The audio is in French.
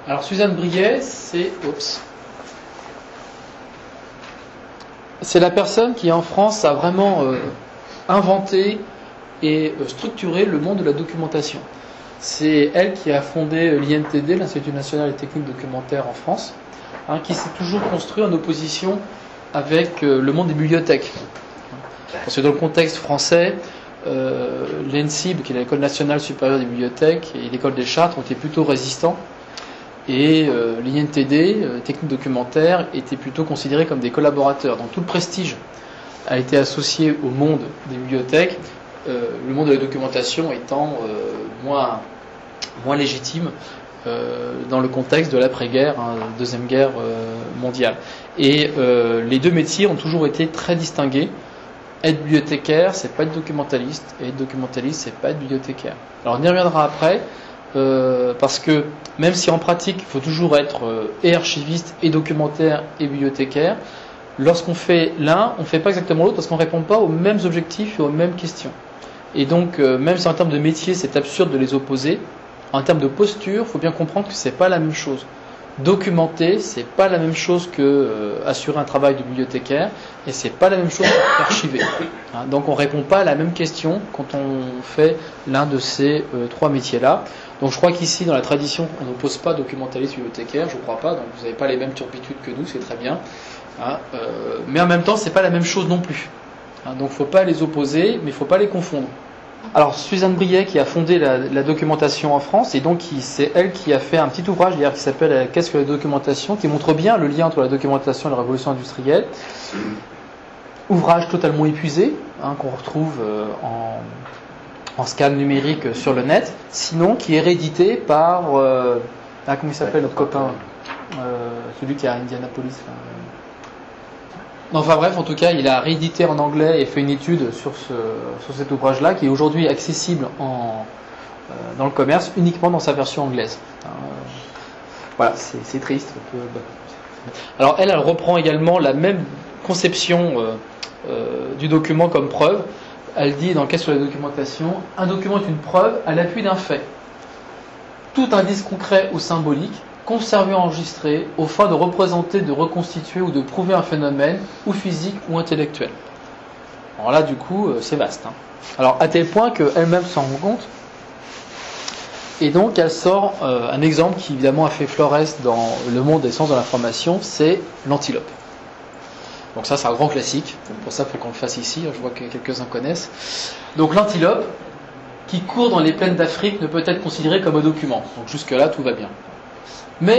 Alors Suzanne Briet, c'est la personne qui en France a vraiment inventé et structuré le monde de la documentation. C'est elle qui a fondé l'INTD, l'Institut National des Techniques Documentaires en France, qui s'est toujours construit en opposition avec le monde des bibliothèques. Parce que dans le contexte français, l'ENSIB, qui est l'École nationale supérieure des bibliothèques, et l'École des Chartes ont été plutôt résistants. Et l'INTD, technique documentaire, était plutôt considéré comme des collaborateurs. Donc tout le prestige a été associé au monde des bibliothèques, le monde de la documentation étant moins légitime dans le contexte de l'après-guerre, Deuxième Guerre mondiale. Et les deux métiers ont toujours été très distingués. Être bibliothécaire, c'est pas être documentaliste, et être documentaliste, c'est pas être bibliothécaire. Alors on y reviendra après. Parce que même si en pratique il faut toujours être et archiviste et documentaire et bibliothécaire, lorsqu'on fait l'un, on ne fait pas exactement l'autre parce qu'on ne répond pas aux mêmes objectifs et aux mêmes questions. Et donc même si en termes de métier c'est absurde de les opposer, en termes de posture, il faut bien comprendre que c'est pas la même chose. Documenter, c'est pas la même chose que assurer un travail de bibliothécaire, et c'est pas la même chose qu'archiver. Donc on répond pas à la même question quand on fait l'un de ces trois métiers-là. Donc je crois qu'ici dans la tradition, on n'oppose pas documentaliste bibliothécaire, je ne crois pas. Donc vous n'avez pas les mêmes turpitudes que nous, c'est très bien. Mais en même temps, c'est pas la même chose non plus. Donc il faut pas les opposer, mais il faut pas les confondre. Alors Suzanne Briet qui a fondé la documentation en France, et donc c'est elle qui a fait un petit ouvrage d'ailleurs qui s'appelle Qu'est-ce que la documentation, qui montre bien le lien entre la documentation et la révolution industrielle. Ouvrage totalement épuisé, qu'on retrouve en scan numérique sur le net, sinon qui est réédité par comment il s'appelle notre copain, celui qui est à Indianapolis. Enfin bref, en tout cas, il a réédité en anglais et fait une étude sur cet ouvrage-là, qui est aujourd'hui accessible dans le commerce uniquement dans sa version anglaise. Voilà, c'est triste. Alors elle reprend également la même conception du document comme preuve. Elle dit dans Qu'est-ce que la documentation ? Un document est une preuve à l'appui d'un fait. Tout indice concret ou symbolique, conservé ou enregistré, aux fins de représenter, de reconstituer ou de prouver un phénomène, ou physique ou intellectuel. Alors là, du coup, c'est vaste. Alors, à tel point qu'elle-même s'en rend compte. Et donc, elle sort un exemple qui, évidemment, a fait florès dans le monde des sciences de l'information, c'est l'antilope. Donc ça, c'est un grand classique. Donc pour ça, il faut qu'on le fasse ici. Je vois que quelques-uns connaissent. Donc l'antilope, qui court dans les plaines d'Afrique, ne peut être considéré comme un document. Donc jusque-là, tout va bien. Mais